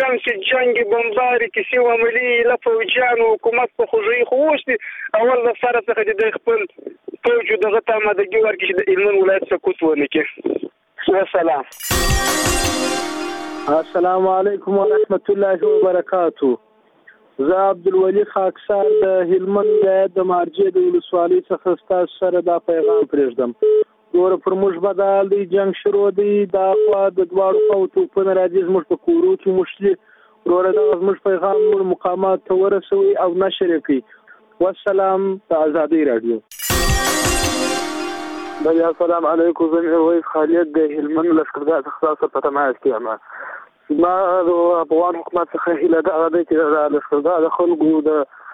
شمس جنگ بمباري کیسې و عملي له فوجیانو حکومت په خوږی خو اوس دي اول د سره څخه د خپل فوج دغه ته آمادګي ورکړي چې د هلمند ولایت سقوط ونه کړي. والسلام. السلام علیکم ورحمت الله وبرکاتو. زه عبدالولي خاکسار د هلمند ولایت د مارجې د ولسوالۍ څخه ستاسو سره دا پیغام پرېږدم. ګوره پر موږ بدل دی جنګ شروع دی دا خوا د دواړو خواو توپونه راځي زموږ په کورو کې موږ شلي ګوره دغه زموږ پیغام نور مقامات ته ورسوئ او نشر یې کړئ. والسلام. د ازادۍ راډیو. السلام علیکم. زه میرویس خالد د هلمند لښکرګاه څخه تاسو په تماس کې یم. ما د افغان حکومت څخه هیله دا ده چې د لښکرګاه د خلکو د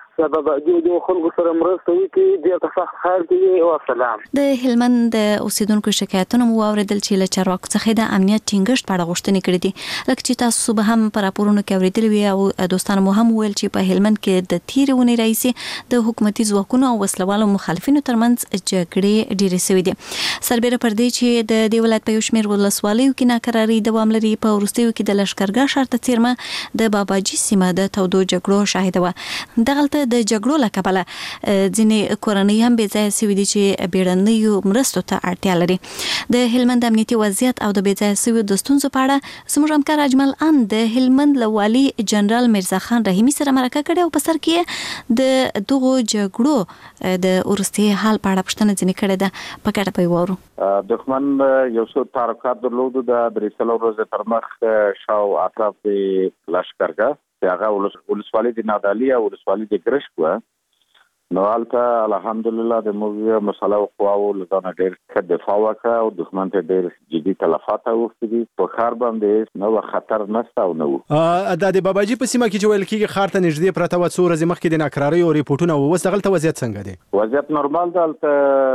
د خلکو سره مرسته وکړي ډېر په سخت حال کې. والسلام. د هلمند د اوسیدونکو شکایتونه مو واوریدل چې له چارواکو څخه د امنیت ټینګښت په اړه غوښتنې کړې دي. لکه چې تاسو به هم په راپورونو کې اوریدلي وي او دوستانو مو هم ویل چې په هلمند کې د تېرې اونۍ راهیسې د حکومتي ځواکونو او وسلوالو مخالفینو ترمنځ جګړې ډېرې سوي دي. سربېره پر دې چې د دې ولایت په یو شمېر ولسوالیو کې ناکراري دوام لري، په وروستیو کې د لښکرګاه ښار ته څیرمه د باباجي سیمه د تودو جګړو شاهده وه. دغلته د جګړو له کبله ځینې کورنۍ هم بې ځایه سوي دي چې بیړنیو مرستو ته اړتیا لري. د هلمند امنیتي وضعیت او د بې ځایه سویو د ستونزو په اړه زموږ همکار اجمل ان د هلمند له والي جنرال میرزا خان رحیمي سره مرکه کړې او په سر کې د دغو جګړو د وروستي حال په اړه پوښتنه ځینې کړې ده. په ګډه به یې واورو. دښمن یو څو تحرکات درلودو د درې څلور ورځې تر مخ شاو اطراف د لښکرګاه چې هغه ولسوالۍ د نادعلي او ولسوالۍ د ګرشک وه. نو هلته الحمدلله د موږ مسلحو قواو له ځانه ډېر ښه دفاع وکړه او دښمن ته ډېر جدي تلفات اوښتي دي. په ښار باندې نه وه خطر نشته او نه وو. دا د باباجي په سیمه کې چې ویل کېږي ښار ته نږدې پرته وه، څو ورځې مخکې د ناکراریو ریپورټونه وو. اوس دغلته وضعیت څنګه دی؟ وضعیت نورمال دی. هلته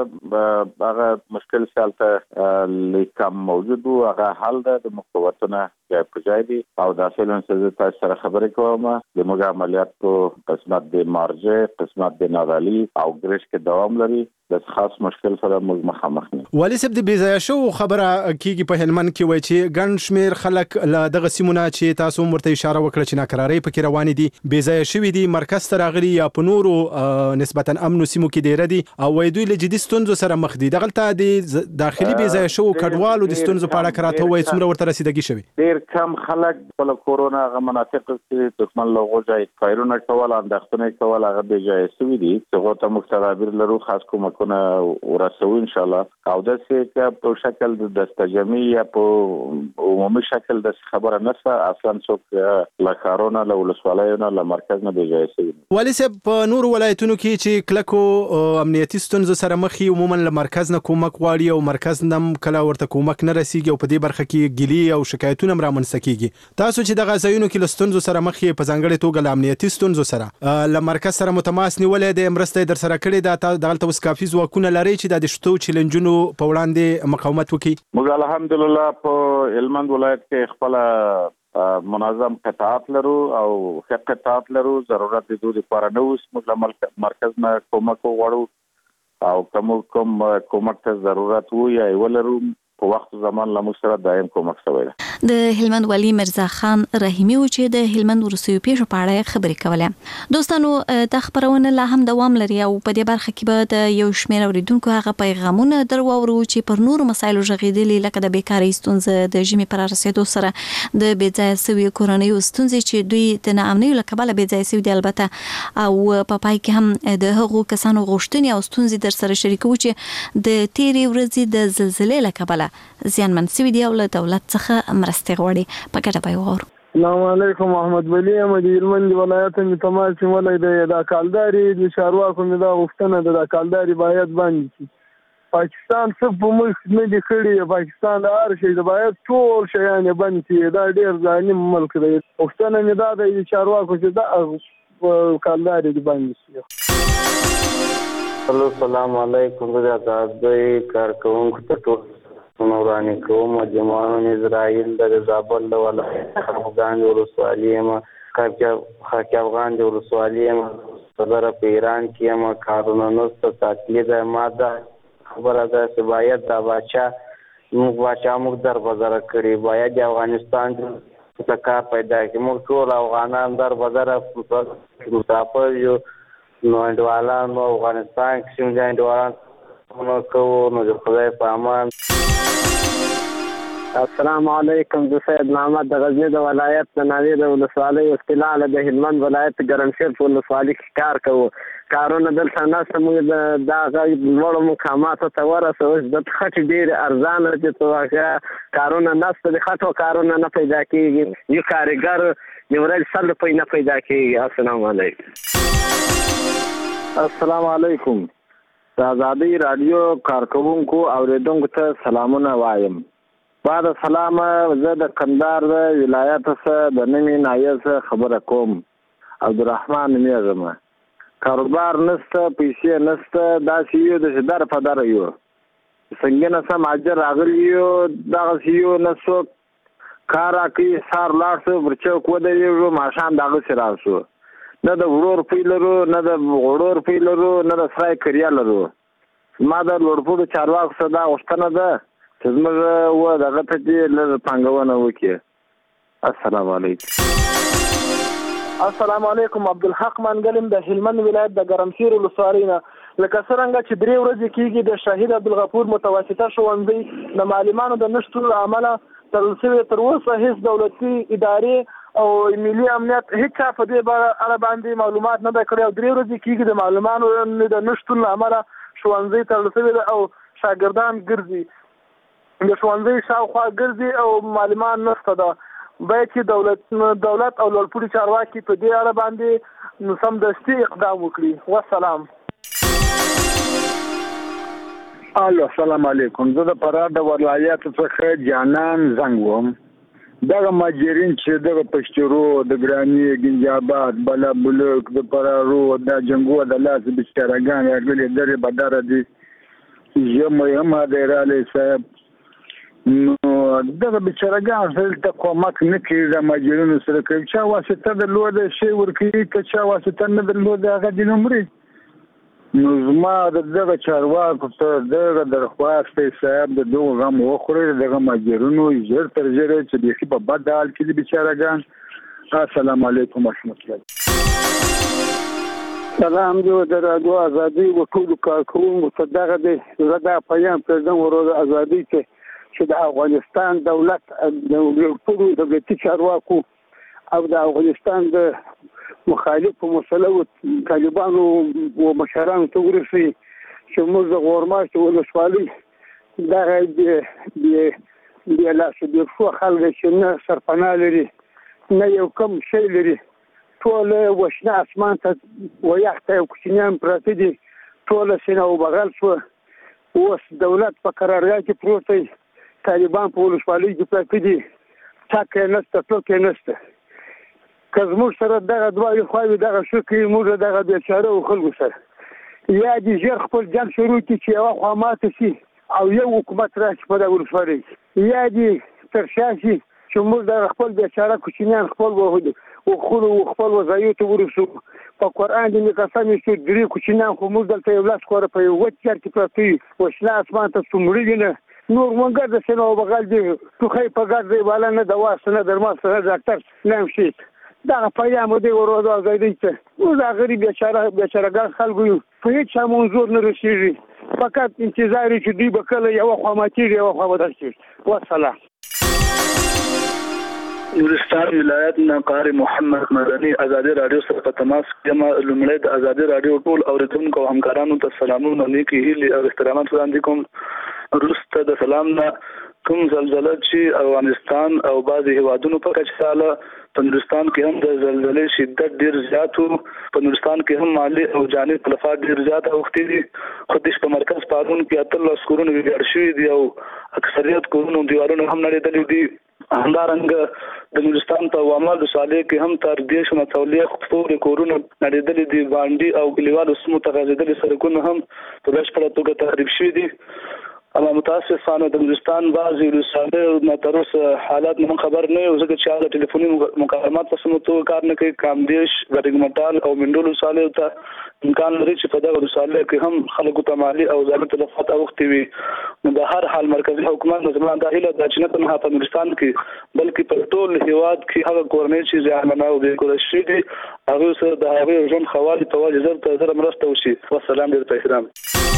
هغه مشکل چې هلته لږ کم موجود و هغه حل ده. د مقاومتونه جای په جای دي او دا فعلا چې زه تاسو سره خبرې کوم د موږ عملیات په قسمت د مارجې قسمت د نادعلي او ګرشک کې دوام لري. د خاص مشکل سره موږ مخامخ نه. والي صاحب د بې ځایه شوو خبره کېږي په هلمند کې وایي چې ګڼ شمېر خلک له دغه سیمونه چې تاسو هم ورته اشاره وکړه چې ناکرارۍ پکې روانې دي بې ځایه شوي دي، مرکز ته راغلي یا په نورو نسبتا امنو سیمو کې ډېره دي او وایي دوی له جدي ستونزو سره مخ دي. دغلته د داخلي بې ځایه شوو کډوالو د ستونزو په اړه که راته ووایي څومره ورته رسیدګي شوې؟ ډېر کم خلک خپله کورونه هغه مناطقو کې دښمن له هغو ځای فایرونه کول اندېښنې کول هغه بې ځایه شوي دي چې هغو ته موږ تدابیر لرو، خاص کومکونه ورسوو انشاءالله. او داسې که په شکل د دستجمعي یا په عمومي شکل داسې خبره نشته. اصلا څوک له ښارونو له ولسوالیو نه له مرکز نه بې ځایه شوي. والي صاحب په نورو ولایتونو کې چې کلکو امنیتي ستونزو سره مخ یې عموما له مرکز نه کومک غواړي او مرکز نه کله ورته کومک نه رسیږي او په دې برخه کې ګیلې او شکایتونه هم رامنځته کېږي. تاسو چې دغه ځایونو کې له ستونزو سره مخ یې په ځانګړې توګه له امنیتي ستونزو سره له مرکز سره متماس نیولې د مرسته در سره کړې ده، دغلته اوس کافي ځواکونه لري چې د شتو چیلنجونو په وړاندې مقاومت وکړي؟ موږ الحمدلله په هلمند ولایت کې خپله منظم قطاعات لرو او ښه قطاعات لرو. ضرورت د دوی لپاره نه اوس موږ له مرکز نه کومک وغواړو او کوم کومک ته ضرورت وو یا یې ولرو په وخت زمان له موږ سره دایم کومک شوی ده. د هلمند والي میرزا خان رحیمي و چې د هلمند وروستیو پیښو په اړه خبرې کولې. دوستانو دا خبرونه لا هم دوام لري او په دې برخه کې به د یو شمېر اوریدونکو هغه پیغامونه در واورو چې پر نورو مسایلو غږېدلي، لکه د بیکارۍ ستونزه، د ژمي پر رسېدو سره د بې ځایه سویو کورنیو ستونزې چې دوی د ناامنیو له کبله بې ځایه سوي دي البته، او په پای کې هم د هغو کسانو غوښتنې او ستونزې در سره شریکوو چې د تېرې ورځې د زلزلې له کبله زیانمن سوي دي او له دولت څخه مرستې غواړي. په ګډه به یې واورو. السلام علیکم. محمد ولی یم د هلمند ولایت مې تماس نیولی دی. دا کالداري د چارواکو مې دا غوښتنه ده، دا کالداري باید بند شي. پاکستان څه په مخ نه دي کړي. پاکستان د هر شي د باید ټول شیان یې بند کړي. دا ډېر ظالم ملک دی. غوښتنه مې دا دی د چارواکو چې دا کالداري دې بند شي. السلام علیکم. زه د آزادۍ کارکوونکو ته ټول نورانی کوم. جمعان اسرائیل د زابل د ولایت افغان ولسوالۍ یم، خاک افغان د ولسوالۍ یم، صدر په ایران کې یم. کارونه نسته تاکید ماده خبره ده چې باید دا باچا موږ در بازار کړي، باید د افغانستان کار پیدا کړي. موږ ټول افغانان در بدره مسافر یو، نو انډیوالان نو افغانستان کې چې انډیوالان کوو نو د خدای په امان. السلام علیکم. زه سید محمد د غزني د ولایت د ناوې د ولسوالۍ اصطلاح د هلمند ولایت ګرمسیر په ولسوالۍ کې کار کوو. کارونه دلته نشته. موږ دا لوړو مقاماتو ته ورسو. د خټې ډېرې ارزانه دي په واقع کارونه نشته. د خټو کارونه نه پیدا کېږي. یو کارګر یو ورځ 100 روپۍ نه پیدا کېږي. السلام علیکم. السلام علیکم. د ازادۍ رادیو کارکوونکو اوریدونکو ته سلامونه وایم. بعد سلام زه د کندهار د ولایت څخه د نوې ناحیې څخه خبره کوم. عبدالرحمن نومیږم. کاروبار نشته، پیسې نشته، داسې یو د در په در یو څنګه نه سم اجر راغلی یو دغسې یو نه څوک کار راکوي. سهار لاړ شو پر چوک ودرېږو، ماښام دغسې راشو. نه د وړو روپۍ لرو، نه د غوړو روپۍ لرو، نه د سرای کریا لرو. ما د لوړپوړو چارواکو څخه دا غوښتنه ده چې زموږ دغه ته چې لږ پانګونه وکړي. السلام علیکم. السلام علیکم. عبدالحق منګلم د هلمند ولایت د ګرمسیر ولسوالۍ نه. لکه څرنګه چې 3 ورځې کېږي د شهید عبدالغفور متوسطه ښوونځي د معلمانو د نشتون له امله تړل شوی. تر اوسه هېڅ دولتي ادارې او ملي امنیت هیڅ چا په دې اړه باندې معلومات نه دی کړی او 3 ورځې کېږي د معلمانو د نشتون له امله ښوونځي تړل شوی دی او شاګردان ګرځي د ښوونځي شاوخوا ګرځي او معلمان نشته ده. باید چې دولت او لوړپوړي چارواکي په دې اړه باندې سمدستي اقدام وکړي. والسلام. السلام علیکم. زه د فراه د ولایت څخه جانان زنګ وم. دغه ماجرین چې دغه پشترو د ګراني گنجاباد بلا بلوک د پرارو د جنگو د لاس بچارهګان راغلي درې بدره دي یم د رالی صاحب. نو دغه بچارهګان دلته کومک نه کوي د ماجرینو سره کوي. چا واسطه درلوده شی ورکوي، که چا واسطه نه درلوده هغه دې نمري. نو زما دغه چارواکو ته دغه درخواست دی صاحب د دغه غم وخورئ. دغه ماجرینو ژر تر ژره چې بیخي په بد حال کې دي بچارهګان. السلام علیکم ورحمت الله. سلام دی د رادیو ازادۍ و ټولو کارکوونکو ته دغه دی. زه دا پیام پرېږدم ورځ ازادۍ چې د افغانستان دولت د ټولو دولتي چارواکو او د افغانستان د مخالفو مسلو طالبانو و مشرانو ته ورسي چې موږ د غورماشت ولسوالۍ دغه د لاسو د ښو خلک چې نه سرپناه لري نه یو کم شی لري، ټول وشنه اسمان ته ویښ ته کوچنیان پراته دي، ټول سینه او بغل شو. اوس دولت په قرارګاه کې پروت دی، طالبان په ولسوالۍ کې پراته دي، ټک یې نشته، ټوک یې نشته. که زموږ سره دغه دواړې خواوې دغه شو کوي، موږ دغه بېچاره و خلکو سره یا دې ژر خپل جنګ شروع کړي چې یوه خوا ماته شي او یو حکومت راشي په دغه ولسوالۍ کې، یا دې تر شا شي چې موږ دغه خپل بېچاره کوچنیان خپل وخلو خپل وظایفو ته ورسو. په قرآن دې مې قسم ایستو 3 کوچنیان خو موږ دلته 11 کوره په یو وچ جر کې پراته وي، وشنه اسمان ته څومره وي نه نور منګر د سینه او بغل دي، ټوخی په ګډ دی بالا نه دوا نه درمل نه ډاکټر نه شي. دغه پیام دی ورو ازادۍ ته موږ غریب بیچارهګان خلکو یو، په هېڅ چا منظور نه رسېږي، فقط انتظار یې چې دوی به کله یوه خوا ماتېږي یوه خوا بدل کېږي. والسلام. نورستان ولایت نه قاری محمد مدني ازادي رادیو سره په تماس کې یم. لومړی د ازادي رادیو ټول اوریدونکو او همکارانو ته سلامونه، نیکې هیلې او احترامات وړاندې کوم. وروسته د سلام نه کوم زلزله چې افغانستان او بعضې هیوادونو په کچه ساله په نورستان کې هم د زلزلې شدت ډېر زیات و. په نورستان کې هم مالي او جاني تلفات ډېر زیات اوښتي دي. خو د په مرکز پارون کې 18 کورونه ویجاړ شوي دي او اکثریت کورونو دیوالونه هم نړېدلي دي. همدارنګه د نورستان په وامل ولسوالۍ کې هم تر 10 نه 40 پورې کورونه نړېدلي دي. باندې او کلیوالو سیمو ته غځېدلي سړکونه هم په بشپړه توګه تخریب شوي دي. اما متاسفانه د بلوچستان بعضی ولسوالیو نه تر اوسه حالات نه خبر نه یو ځکه چې هغه ټلیفوني مکالمات په سمو توګه کار نه کوي. کامدیش ګډګمټال او منډول ولسوالیو ته امکان لري چې په دغه ولسوالیو کې هم خلکو ته مالي او ځاني تلفات اوختي وي. نو د هر حال مرکزي حکومت زموږ د هیله د چې نه تنها په بلوچستان کې بلکې په ټول هیواد کې هغه کورنۍ چې ځانمنه او د کورشي دي هغه سره د هغه ژوند خوالي په وجه زر مرسته وشي. والسلام ډیر احترام.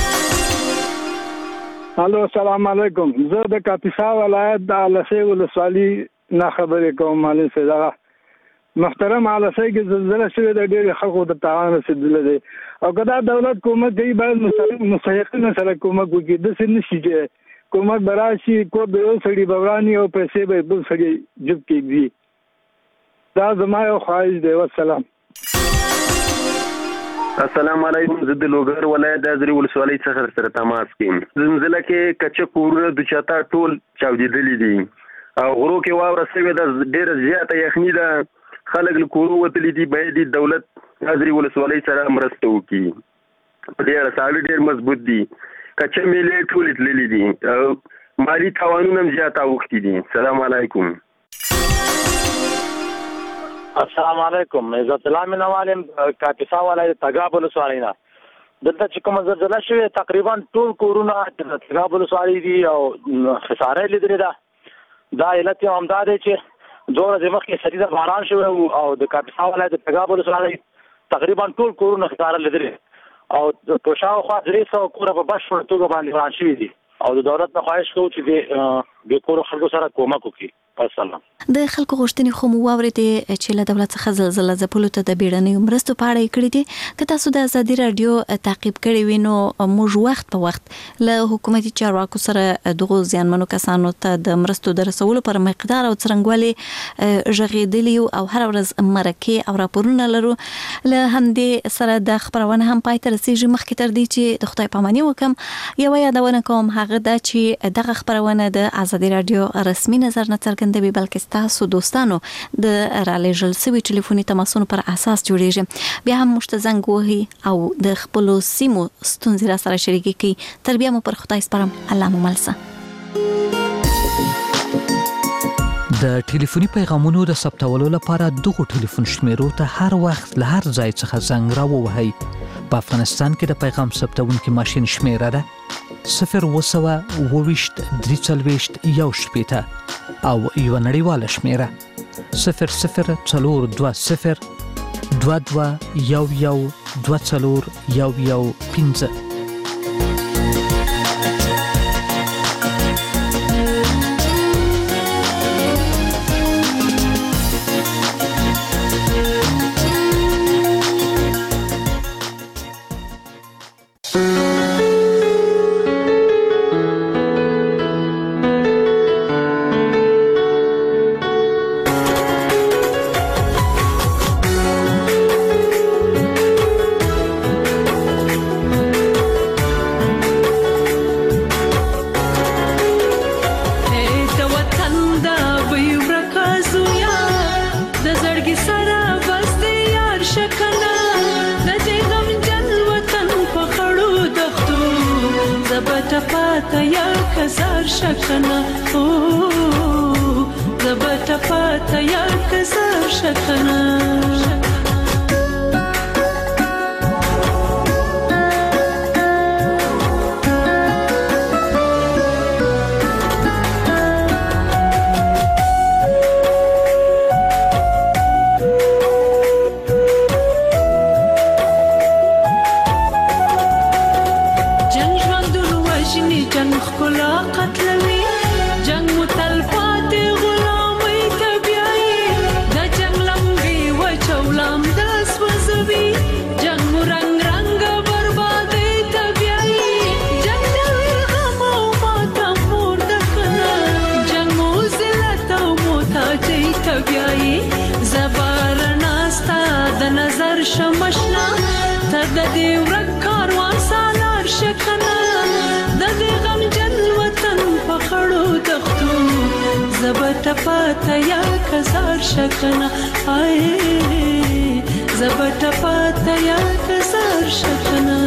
الو السلام علیکم. زه د کاپیسا ولایت د علسي ولسوالي نه خبرې کوم. معلم سیدا محترم علسي کې زلزلہ شوې د ډېر خلکو د تعاون رسیدلې دي او کدا دولت کومک کوي باید مستحقین سره کومک وکړي. د سن نشي چې کومک براشي کو د یو سړي بوراني او پیسې به بل سړي جب کېږي. دا زما یو خواهش دی. والسلام. السلام علیکم. زه د لوګر ولایت د ازري ولسوالۍ څخه سره تماس کوم. زلزلہ کې کچه کورونه د چاته ټول چاودېدلي دي او غرو کې واوره سوې ده. ډېره زیاته یخني ده. خلک له کورو وتلي دي. باید دولت ازري ولسوالۍ سره مرسته وکړي. ډېر ساړه ډېر مضبوط دي. کچه میلې ټول تللي دي. مالي تاوانونه هم زیات اوختي دي. السلام علیکم. السلام علیکم. عزت الله منوالم کاپیسا ولایت تګاب ولسوالۍ نه. دلته چې کوم زلزلہ شوې تقریبا ټول کورونه د تګاب ولسوالۍ دي او خساره لیدلې ده. دا علت یې همدا دی چې 2 ورځې مخکې شدید باران شوی او د کاپیسا ولایت د تګاب ولسوالۍ تقریبا ټول کورونه خساره لیدلې او په شاوخوا 300 کور په بشپړ توګه باندې وران شوي دي او د دولت نه خواهش کوو چې د کورو خلکو سره کومک وکړي. السلام. د خلکو غوښتنې خو مو واورېدې چې له دولت څخه زلزلہ ځپلو ته د بیړنیو مرستو په اړه یې کړي دي. که تاسو د ازادي راډیو تعقیب کړی وي نو موږ وخت په وخت له حکومتي چارواکو سره دغو زیانمنو کسانو ته د مرستو د رسولو پر مقدار او څرنګوالي غږېدلي او هر ورځ مرکې او راپورونه لرو. له همدې سره د خپرونه هم پای ته رسېږي. مخکې تر دې چې د خدای پاماني وکم یوه یادونه کوم هغه ده چې دغه خپرونه د ازادي راډیو رسمي نظر نه څرګندوي بلکې ستاسو دوستانو د رالېږل شوي ټلیفوني تماسونو پر اساس جوړیږي. بیا هم موږ ته زنګ وهي او د خپلو سیمو ستونزې را سره شریکې کړي. تر بیا مو پر خدای سپارم. الله مو مل شه. د ټلیفوني پیغامونو د ثبتولو لپاره دغه ټلیفون شمیرو ته هر وخت له هر ځای څخه زنګ راووهئ. په افغانستان کې د پیغام ثبتونکي ماشین شمیره ده 0202341 او یو نړیواله شمیره 002022112415. زبټ پاتیا کسر شکنه